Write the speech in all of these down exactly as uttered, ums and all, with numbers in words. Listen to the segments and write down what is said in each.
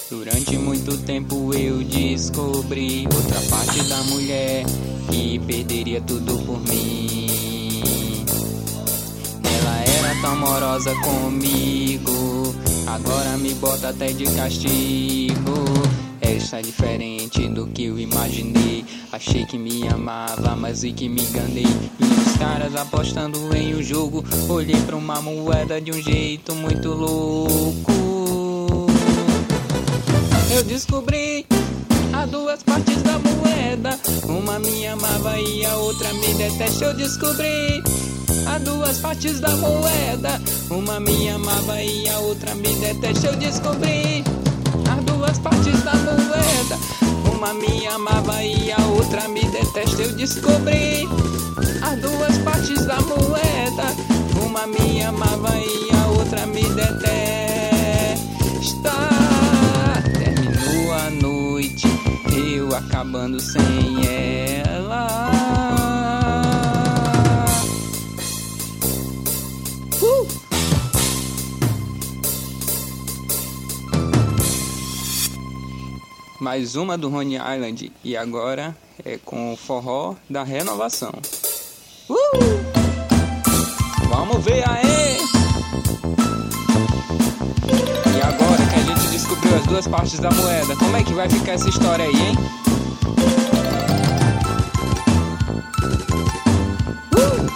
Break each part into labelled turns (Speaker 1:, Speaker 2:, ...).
Speaker 1: Durante muito tempo eu descobri outra parte da mulher que perderia tudo por mim. Ela era tão amorosa comigo, agora me bota até de castigo. Ela está diferente do que eu imaginei. Achei que me amava, mas vi que me enganei. Vi os caras apostando em um jogo. Olhei pra uma moeda de um jeito muito louco. Eu descobri as duas partes da moeda. Uma me amava e a outra me detesta. Eu descobri as duas partes da moeda. Uma me amava e a outra me detesta. Eu descobri as duas partes da moeda. Uma me amava e a outra me detesta. Eu descobri as duas partes da moeda. Uma me amava e a outra me detesta. Terminou a noite, eu acabando sem ela. Uh! Mais uma do Rhode Island, e agora é com o forró da renovação. Uh! Vamos ver aí! E agora que a gente descobriu as duas partes da moeda, como é que vai ficar essa história aí, hein? Uh!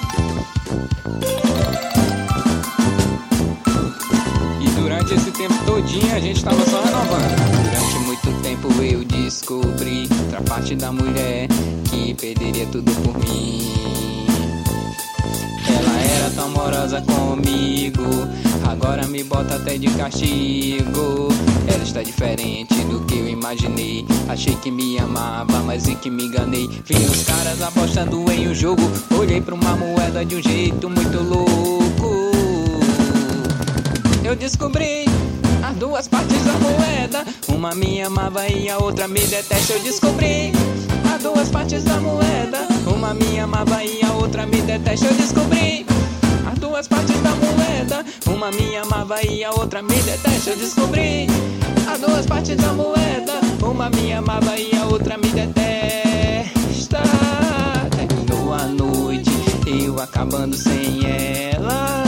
Speaker 1: E durante esse tempo todinho a gente tava só renovando. Durante muito tempo eu descobri outra parte da mulher que perderia tudo por mim. Ela era tão amorosa comigo, agora me bota até de castigo. Ela está diferente do que eu imaginei. Achei que me amava, mas vi que me enganei. Vi os caras apostando em um jogo. Olhei pra uma moeda de um jeito muito louco. Eu descobri as duas partes da moeda. Uma me amava e a outra me detesta. Eu descobri as duas partes da moeda. Uma me amava e a outra me detesta. Eu descobri as duas partes da moeda. Uma me amava e a outra me detesta. Eu descobri as duas partes da moeda. Uma me amava e a outra me detesta. Terminou a noite, eu acabando sem ela.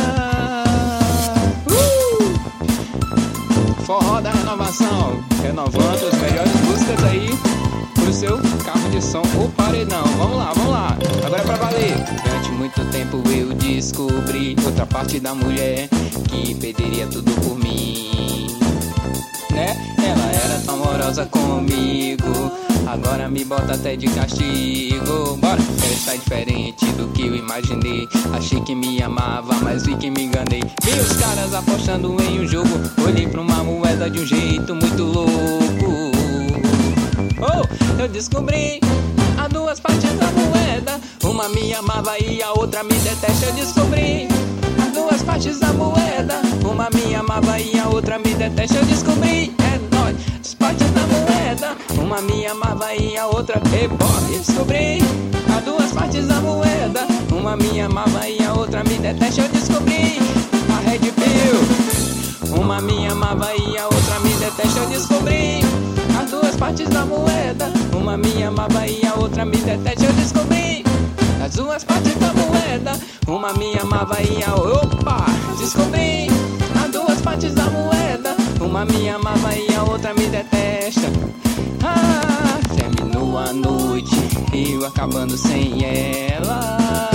Speaker 1: Uh! Forró da renovação, renovando as melhores músicas aí pro seu carro de som ou paredão. Vamos lá, vamos lá, agora é pra valer. Durante muito tempo eu descobri outra parte da mulher que perderia tudo por mim, né? Ela era tão amorosa comigo, agora me bota até de castigo. Bora! Ela está diferente do que eu imaginei. Achei que me amava, mas vi que me enganei. Vi os caras apostando em um jogo. Olhei pra uma moeda de um jeito muito louco. Oh, eu descobri as duas partes da moeda. Uma me amava e a outra me detesta. Eu descobri as duas partes da moeda. Uma me amava e a outra me detesta. Eu descobri, é nóis, as partes da moeda. Uma me amava e a outra rebote. Eu descobri as duas partes da moeda. Uma me amava e a outra me detesta. Eu descobri a Red Pill. Uma me amava e a outra me detesta. Eu descobri as duas partes da moeda. Uma me amava e a outra me detesta. Eu descobri as duas partes da moeda. Uma me amava e a outra... Opa! Descobri as duas partes da moeda. Uma me amava e a outra me detesta. Ah, terminou a noite, eu acabando sem ela.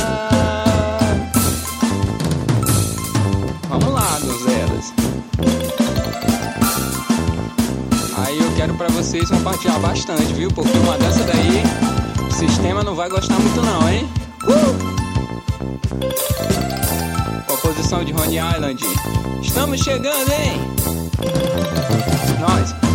Speaker 1: Vamos lá, donzelas. Aí eu quero pra vocês compartilhar bastante, viu? Porque uma dessa daí o sistema não vai gostar muito não, hein? Uh! Composição de Rhode Island. Estamos chegando, hein? Nós.